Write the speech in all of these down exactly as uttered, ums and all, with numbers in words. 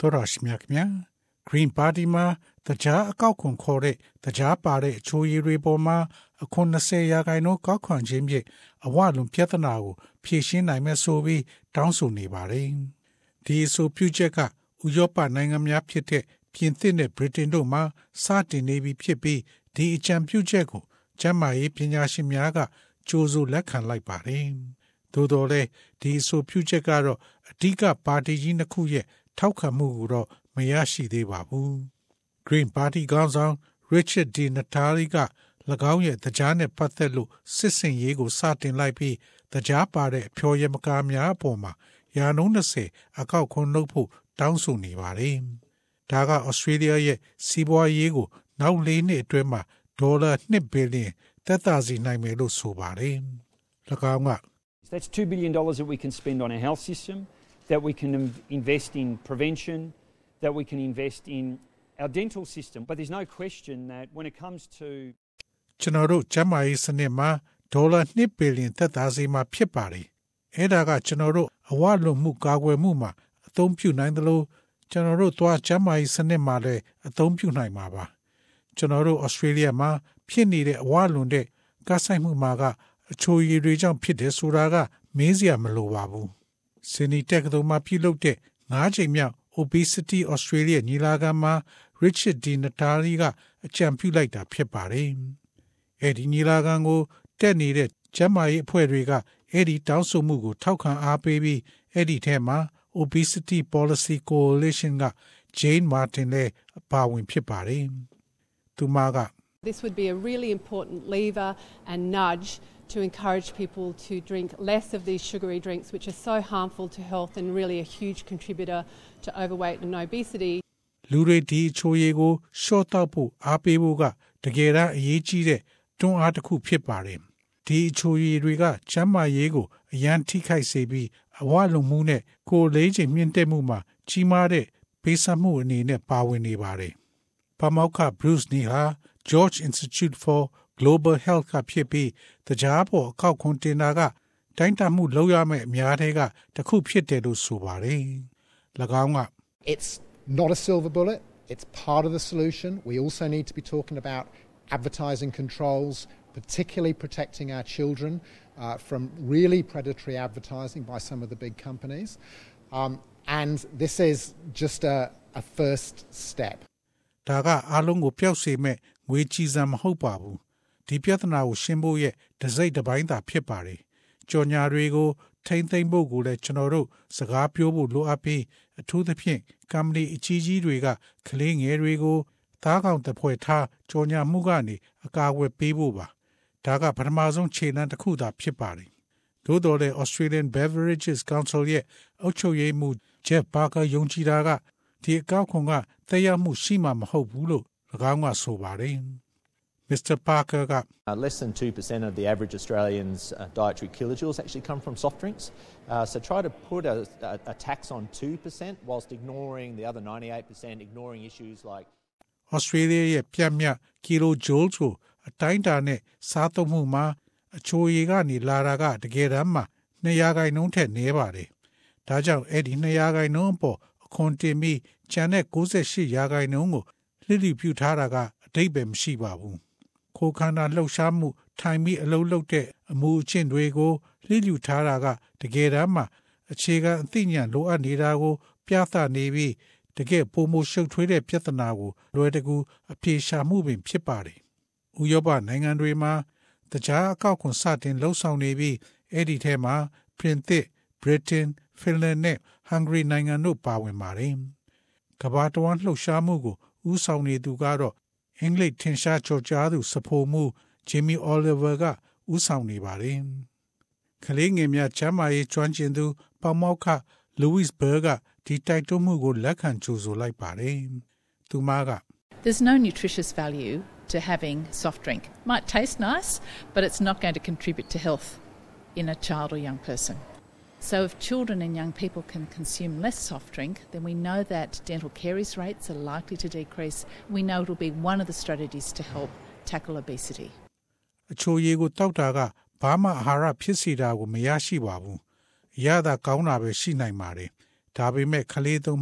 တော်တော်ရှိမြခင်ဗျာ Green Party မှာတကြားအကောက်ခွန်ခေါ်တဲ့တကြားပါတဲ့အချိုးရည်တွေပေါ်မှာအခွန်20ရာခိုင်နှုန်းကောက်ခွန်ခြင်းဖြင့်အဝလွန်ပြဿနာကိုဖြေရှင်းနိုင်မဲ့ဆိုပြီးတောင်းဆိုနေပါတယ်။ဒီအဆိုပြုချက်ကဥရောပနိုင်ငံများဖြစ်တဲ့ပြင်သစ်နဲ့ဗြိတိန်တို့မှာစတင်နေပြီဖြစ်ပြီးဒီအကြံပြုချက်ကိုကျန်းမာရေးပညာရှင်များကကြိုးစိုးလက်ခံလိုက်ပါတယ်။သို့တော်လည်းဒီအဆိုပြုချက်ကတော့အဓိကပါတီကြီးနှစ်ခုရဲ့ထောက်ခံမှုကိုတော့မရရှိသေးပါဘူး။ Green Party ခေါင်းဆောင် Richard Di Natale က၎င်းရဲ့တရားနဲ့ပတ်သက်လို့စစ်စင်ရေးကိုစတင်လိုက်ပြီးတရားပါတဲ့အဖျော်ရမကားများအပေါ်မှာရာနှုန်း20အကောက်ခွန်နှုတ်ဖို့တောင်းဆိုနေပါတယ်။ဒါကဩစတြေးလျရဲ့စီးပွားရေးကိုနောက်၄နှစ်အတွင်းမှာဒေါ်လာtwo billionသက်သာစေနိုင်မယ်လို့ဆိုပါတယ်။၎င်းက That's two billion dollars that we can spend on our health system, that we can invest in prevention, that we can invest in our dental system. But there's no question that when it comes to ကျွန်တော်တို့ကျန်းမာရေးစနစ်မှာဒေါ်လာtwo billionသက်သာစေမှာဖြစ်ပါတယ်။အဲဒါကကျွန်တော်တို့အဝလွန်မှုကာကွယ်မှုမှာအသုံးပြုနိုင်တယ်လို့ကျွန်တော်တို့သွားကျန်းမာရေးစနစ်မှာလည်းအသုံးပြုနိုင်မှာပါ။ကျွန်တော်တို့ဩစတြေးလျမှာဖြစ်နေတဲ့အဝလွန်တဲ့ကားဆိုင်မှုမှာကအချိုရည်တွေကြောင့်ဖြစ်တယ်ဆိုတာကမေးစရာမလိုပါဘူး။ စင်နီတက်ကတော်မှာပြုလုပ်တဲ့၅ချိန်မြောက် Obesity Australia ညီလာခံမှာ Richard Di Natale ကအကြံပြုလိုက်တာဖြစ်ပါတယ်။အဲဒီညီလာခံကိုတက်နေတဲ့ကျန်းမာရေးအဖွဲ့တွေကအဲဒီတောင်းဆိုမှုကိုထောက်ခံအားပေးပြီးအဲဒီထဲမှာ Obesity Policy Coalition က Jane Martin လည်းပါဝင်ဖြစ်ပါတယ်။သူမက This would be a really important lever and nudge to encourage people to drink less of these sugary drinks, which are so harmful to health and really a huge contributor to overweight and obesity. လူတွေဒီအချိုရည်ကိုရှော့တောက်ဖို့အားပေးဖို့ကတကယ်တမ်းအရေးကြီးတဲ့တွန်းအားတစ်ခုဖြစ်ပါတယ်။ဒီအချိုရည်တွေကကျန်းမာရေးကိုအရန်ထိခိုက်စေပြီးအဝလုံမှုနဲ့ကိုယ်လေးချိန်မြင့်တက်မှုမှာကြီးမားတဲ့ပေးဆပ်မှုအနေနဲ့ပါဝင်နေပါတယ်။ပါမောက္ခ Bruce Ni ဟာ George Institute for Global Health ကဖြစ်ပြီးတရားပေါ်အကောက်ခွန်တင်တာကတိုင်းတာမှုလုပ်ရမယ့်အများထဲကတစ်ခုဖြစ်တယ်လို့ဆိုပါတယ်။၎င်းက It's not a silver bullet. It's part of the solution. We also need to be talking about advertising controls, particularly protecting our children uh, from really predatory advertising by some of the big companies. Um, and this is just a, a first step. ဒါကအားလုံးကိုပျောက်စေမဲ့ငွေကြီးစံမဟုတ်ပါဘူး။ဒီပြဿနာကိုရှင်းဖို့ရဲ့တစိမ့်တစ်ပိုင်းသာဖြစ်ပါတယ်။ကြော်ညာတွေကိုထိမ့်သိမ့်ဖို့ကိုလည်းကျွန်တော်တို့စကားပြောဖို့လိုအပ်ပြီးအထူးသဖြင့်ကမ္ဘာအကြီးကြီးတွေကကလေးငယ်တွေကိုသားကောင်တစ်ဖွဲ့ထားကြော်ညာမှုကနေအကာအကွယ်ပေးဖို့ပါ။ဒါကပထမဆုံးခြေလှမ်းတစ်ခုသာဖြစ်ပါတယ်။သို့တော်လည်း Australian Beverages Council ရဲ့အုပ်ချုပ်ရေးမှူး Jeff Barker ယုံကြည်တာကဒီအကောက်ခွန်ကသက်ရောက်မှုရှိမှာမဟုတ်ဘူးလို့၎င်းကဆိုပါတယ်။ Mister Parker က Uh, less than two percent of the average Australian's uh, dietary kilojoules actually come from soft drinks. Uh, so try to put a, a, a tax on two percent whilst ignoring the other ninety-eight percent, ignoring issues like Australia ရဲ့ပြတ်မြတ် kilojoules ကိုအတိုင်းအတာနဲ့စားသုံးမှုမှာအချိုရည်ကနေလာတာကတကယ်တမ်းမှာtwoရာခိုင်နှုန်းထက်နည်းပါတယ်။ဒါကြောင့်အဲ့ဒီtwoရာခိုင်နှုန်းအပေါ်အခွန်တင်ပြီးကျန်တဲ့ninety-eightရာခိုင်နှုန်းကိုလျှိပြုထားတာကအဓိပ္ပာယ်မရှိပါဘူး။ခိုးခန္ဓာလှုပ်ရှားမှုထိုင်ပြီးအလုံးလုံးတဲ့အမှုအကျင့်တွေကိုလျှိထားတာကတကယ်တမ်းမှာအခြေခံအသိဉာဏ်လိုအပ်နေတာကိုပြသနေပြီးတကယ်ပုံမှုရှုပ်ထွေးတဲ့ပြဿနာကိုလွယ်တကူအပြေရှာမှုပင်ဖြစ်ပါတယ်။ဥရောပနိုင်ငံတွေမှာတရားအကောက်ခွန်စတင်လှုပ်ဆောင်နေပြီးအဲ့ဒီထဲမှာပြင်သစ် Britain, Finland နဲ့ Hungary နိုင်ငံတို့ပါဝင်ပါတယ်။ကမ္ဘာတဝန်းလှုပ်ရှားမှုကိုဦးဆောင်နေသူကတော့အင်္ဂလိပ်ထင်ရှားကျော်ကြားသူစဖိုမှု Jamie Oliver ကဦးဆောင်နေပါတယ်။ကလေးငယ်များချမ်းမာရေးကျွမ်းကျင်သူပေါမောက္ခ Louise Burr ကဒီတိုက်တွန်းမှုကိုလက်ခံကြိုဆိုလိုက်ပါတယ်။သူမက There's no nutritious value to having soft drink. Might taste nice, but it's not going to contribute to health in a child or young person. So if children and young people can consume less soft drink, then we know that dental caries rates are likely to decrease. We know it will be one of the strategies to help tackle obesity. အချိုရည်ကိုတောက်တာကဘာမှအာဟာရဖြစ်စေတာကိုမရရှိပါဘူး။ရတာကောင်းတာပဲရှိနိုင်ပါတယ်။ဒါပေမဲ့ခလေးသုံးမှု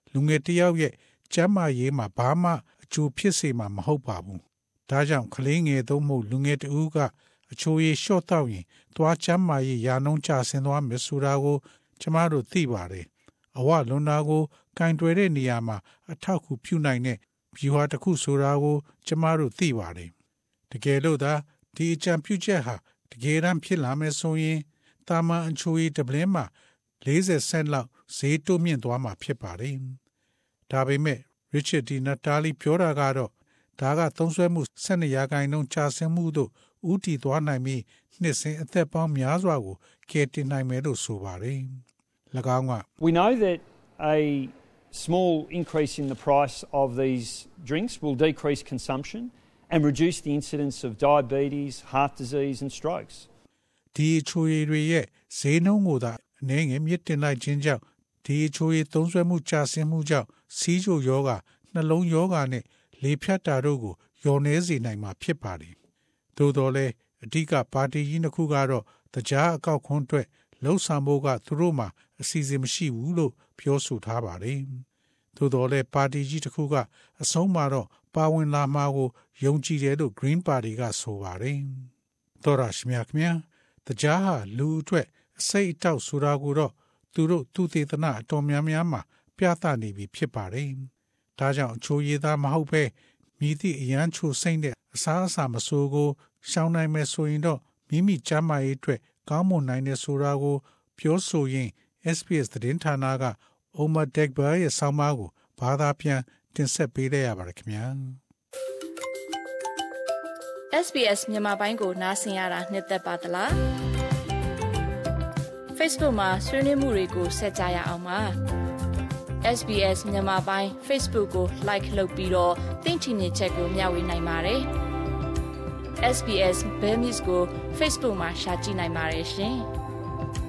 လူငယ်တစ်ယောက်ရဲ့ကျန်းမာရေးမှာဘာမှအကျိုးဖြစ်စေမှာမဟုတ်ပါဘူး။ဒါကြောင့်ကလေးငယ်သုံးမှုလူငယ်တဦးကအချိုရည်လျှော့တော့ရင်သွားကျန်းမာရေးရာနှုန်းကျဆင်းသွားမယ်ဆိုတာကိုကျမတို့သိပါတယ်။အဝလွန်တာကိုကင်တွယ်တဲ့နေရာမှာအထောက်အကူပြုနိုင်တဲ့ဗျူဟာတစ်ခုဆိုတာကိုကျမတို့သိပါတယ်။တကယ်လို့သာဒီအကြံပြုချက်ဟာတကယ်တမ်းဖြစ်လာမယ်ဆိုရင်တာမန်အချိုရည်တပလင်းမှာ၄၀ဆင့်လောက်ဈေးတိုးမြင့်သွားမှာဖြစ်ပါတယ်။ဒါပေမဲ့ Richard D. Natali ပြောတာကတော့ဒါကသုံးစွဲမှု၁၂ရာခိုင်နှုန်းကျဆင်းမှုတို့ဦးတည်သွားနိုင်ပြီးနှစ်စဉ်အသက်ပေါင်းများစွာကိုကယ်တင်နိုင်မယ်လို့ဆိုပါတယ်။၎င်းက We know that a small increase in the price of these drinks will decrease consumption and reduce the incidence of diabetes, heart disease and strokes. ဒီအချိုရည်တွေရဲ့ဈေးနှုန်းကိုသာအနေငယ်မြင့်တင်လိုက်ခြင်းကြောင့်ဒီအချိုရည်သုံးစွဲမှုကျဆင်းမှုကြောင့်စီးချိုယောဂနှလုံးယောဂနဲ့လေဖြတ်တာတို့ကိုလျော်နှဲစေနိုင်မှာဖြစ်ပါတယ်။သို့တော်လည်းအဓိကပါတီကြီးနှစ်ခုကတော့တရားအကောက်ခွန်းအတွက်လှုပ်ဆောင်ဖို့ကသူတို့မှာအစီအစဉ်မရှိဘူးလို့ပြောဆိုထားပါတယ်။သို့တော်လည်းပါတီကြီးတစ်ခုကအဆုံးမှာတော့ပါဝင်လာမှာကိုယုံကြည်တယ်လို့ Green Party ကဆိုပါတယ်။သောရရှိမြခင်ဗျာတရားဟာလူအတွက်အစိတ်အတောက်ဆိုတာကိုတော့သူတို့သူသေသနာအတော်များများမှာပြသနေပြီဖြစ်ပါတယ်။ဒါကြောင့်အချိုရည်သားမဟုတ်ပဲမြည်သည့်အရန်ချိုစိမ့်တဲ့အစားအစာမဆိုးကိုရှောင်နိုင်မယ်ဆိုရင်တော့မိမိကျန်းမာရေးအတွက်ကောင်းမွန်နိုင်တဲ့ဆိုတာကိုပြောဆိုရင် S B S သတင်းဌာနက Omar Degbar ရဲ့ဆောင်းပါးကိုဘာသာပြန်တင်ဆက်ပေးလိုက်ရပါတယ်ခင်ဗျာ။ S B S မြန်မာပိုင်းကိုနားဆင်ရတာနှစ်သက်ပါသလား။ Facebook မှာဆွေးနွေးမှုတွေကိုဆက်ကြရအောင်ပါ။ S B S မြန်မာပိုင်း Facebook ကို like လုပ်ပြီးတော့သင်ချင်တဲ့ချက်ကိုမျှဝေနိုင်ပါတယ်။ S B S Burmese ကို Facebook မှာ share ကြည့်နိုင်ပါတယ်ရှင်။